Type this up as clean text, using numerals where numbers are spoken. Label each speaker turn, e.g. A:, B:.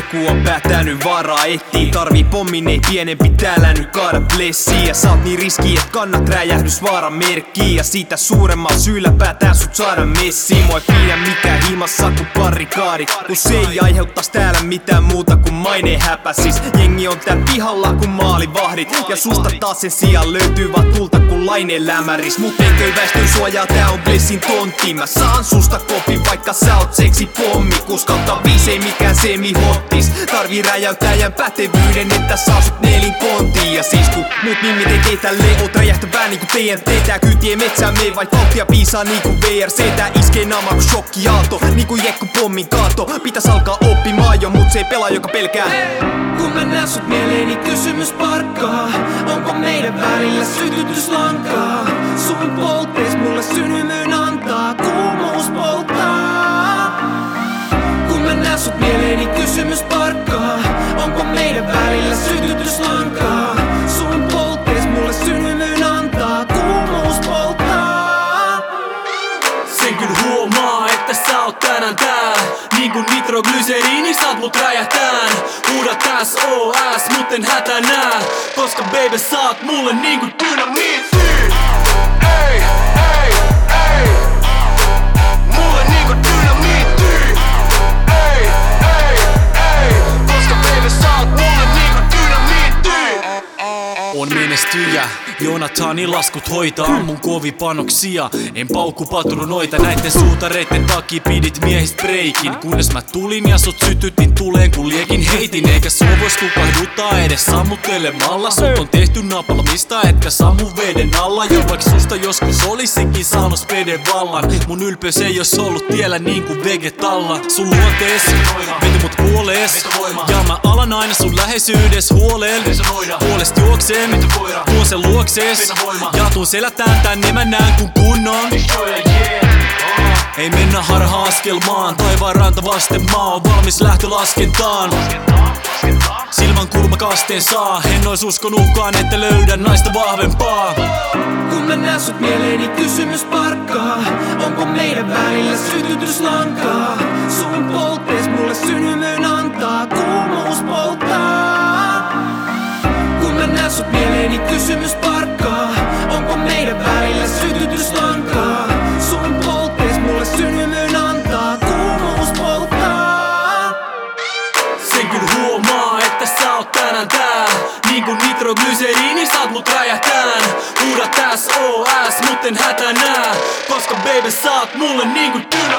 A: joku on päättänyt varaa etsii. Tarvii pommin, ei pienempi täällä nyt kaada blessiä. Sä oot niin riski, et kannat räjähdysvaaran merkkiä. Ja siitä suuremmalla syyllä päätään sut saada messiin. Mua ei pidä mikään himassa kuin barrikaadit, kun se ei aiheuttais täällä mitään muuta kuin maineen häpäsis. Jengi on täällä pihalla kuin maalivahdit, ja susta taas sen sijaan löytyy vaan tulta kuin laineen lämäris. Mut enkö väestön suojaa, tää on blessin tontti. Mä saan susta kopin vaikka sä oot seksi pommi. Kuskauttaa biis ei mikään semi-hottis. Tarvii räjäyttäjän pätevyyden, että saa sut nelinkontiin. Ja siis kun muut nimmit ei tee tälleen, oot räjähtävää niinku TNT. Tää kyyti ei metsään mei vai vauhtia piisaa niinku VRC. Tää iskee naama ku shokkiaalto, niinku jekku pommin kaato. Pitäis alkaa oppimaan jo, mut se ei pelaa joka pelkää.
B: Kun mä näen sut mieleeni kysymys parkkaa. Onko meidän välillä sytytyslankaa? Sun polttees mulle synymyn antaa, kuumuus polttaa. Kun mä näen sut mieleeni kysymys parkkaa. Onko meidän välillä sytytyslankaa? Sun polttees mulle synymyn antaa, kuumuus polttaa.
C: Sen kyllä huomaa, että sä oot tänään täällä. Niin kuin nitroglyseriini saat mut räjähtään. Huudat SOS, mut en hätää nää. Koska baby sä oot mulle niinku dynamiitti. Ei, ei, ei. Mulle niinku dynamiitti. Ei, ei, ei. Koska baby sä oot mulle niinku dynamiitti.
D: On menestyjä, Jonathanin laskut hoitaa. Mun kovia panoksia, en paukku patrunoita. Näitten suutareitten takia pidit miehistä breikin. Kunnes mä tulin ja sut sytytin tuleen kun liekin heitin. Eikä sua vois tukahduttaa edes sammuttelemalla. Sut on tehty napalmista etkä sammu veden alla. Ja vaik susta joskus olisikin saanut speden vallan, mun ylpeys ei ois ollut tiellä niinku vegetalla. Sun luontees veti mut puolees, ja mä alan aina sun läheisyydessä huoleel. Puolest juokseen, tuon sen luoksees, ja tuun selätään tänne mä näen kun kunnon. Ei mennä harha-askelmaan, taivaan ranta vasten maa on valmis lähtölaskentaan. Silmän kulma kasteen saa, en ois uskonutkaan että löydän naista vahvempaa.
B: Kun mä näen sut mieleeni kysymys parkkaa. Onko meidän välillä sytytyslankaa? Sun polttees mulle synymyn antaa, kuumuus polttaa. Kun mä näen sut mieleeni kysymys parkkaa. Onko meidän välillä sytytyslankaa? Sun polttees mulle synymyn antaa, kuumuus polttaa.
C: Sen kyllä huomaa, että sä oot tänään täällä. Niin kuin nitroglyseriini saat mut räjähtään. Huudat SOS, mut en hätää nää. Koska baby sä oot mulle niinku dynamiitti.